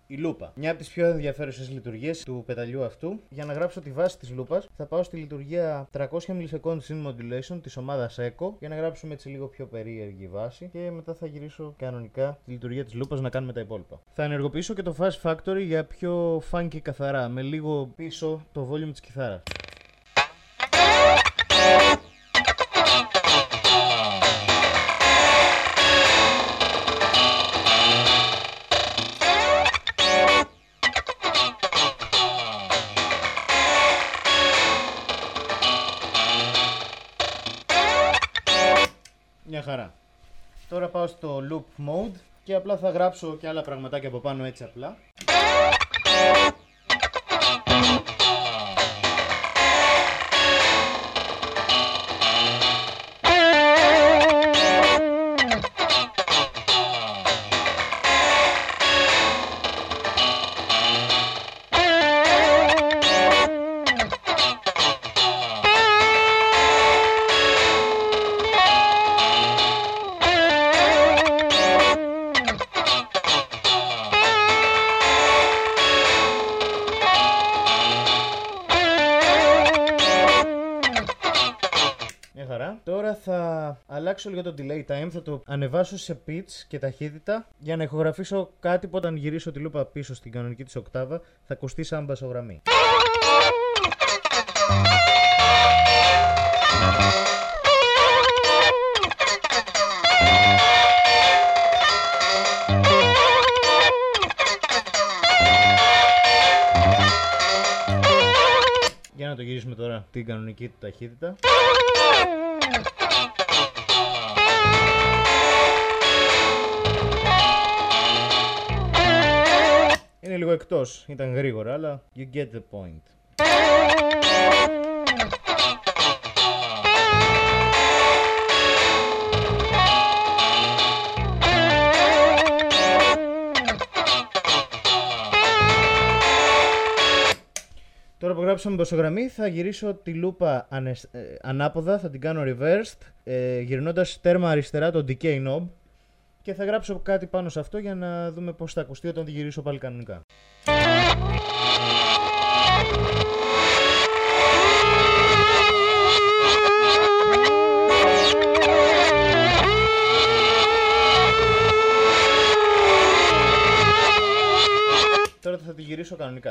Η λούπα. Μια από τις πιο ενδιαφέρουσες λειτουργίες του πεταλιού αυτού. Για να γράψω τη βάση της λούπας, θα πάω στη λειτουργία 300 milliseconds in modulation της ομάδας Echo για να γράψουμε έτσι λίγο πιο περίεργη βάση. Και μετά θα γυρίσω κανονικά τη λειτουργία της λούπας να κάνουμε τα υπόλοιπα. Θα ενεργοποιήσω και το Fuzz Factory για πιο funky καθαρά, με λίγο πίσω το volume της κιθάρας. Μια χαρά. Τώρα πάω στο loop mode και απλά θα γράψω και άλλα πραγματάκια από πάνω έτσι απλά. Τώρα θα αλλάξω λίγο το delay time, θα το ανεβάσω σε pitch και ταχύτητα για να ηχογραφήσω κάτι που όταν γυρίσω τη λούπα πίσω στην κανονική της οκτάβα θα ακουστεί σαν μπασογραμμή. Για να το γυρίσουμε τώρα την κανονική του ταχύτητα. Είναι λίγο εκτός, ήταν γρήγορα, αλλά you get the point. Τώρα που γράψαμε μπασογραμμή θα γυρίσω τη λούπα ανάποδα, θα την κάνω reversed, γυρνώντας τέρμα αριστερά το decay knob και θα γράψω κάτι πάνω σε αυτό για να δούμε πώς θα ακουστεί όταν τη γυρίσω πάλι κανονικά. Τώρα θα τη γυρίσω κανονικά.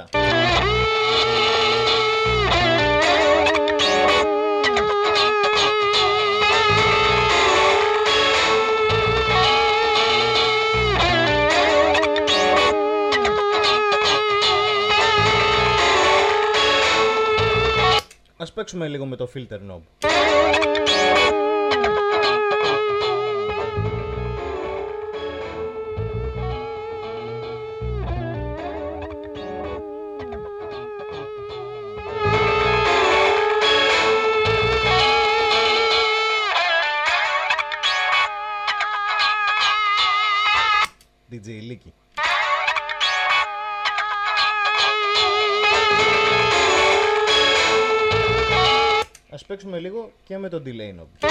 Ας παίξουμε λίγο με το filter knob. DJ Leaky. Ας παίξουμε λίγο και με το delay knob.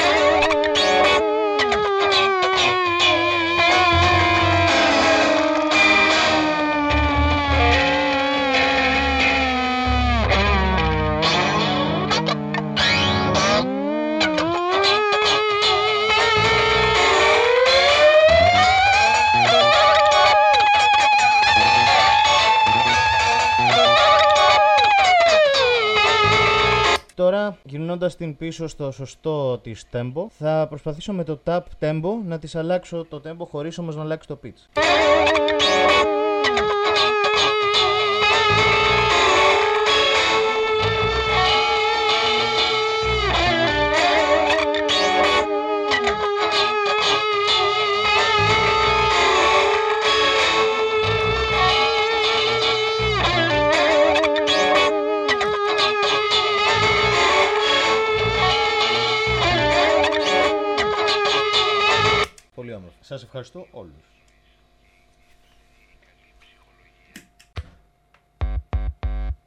Τώρα, γυρνώντας την πίσω στο σωστό της tempo, θα προσπαθήσω με το tap tempo να της αλλάξω το tempo χωρίς όμως να αλλάξει το pitch. Πολύ όμορφα. Σας ευχαριστώ όλους.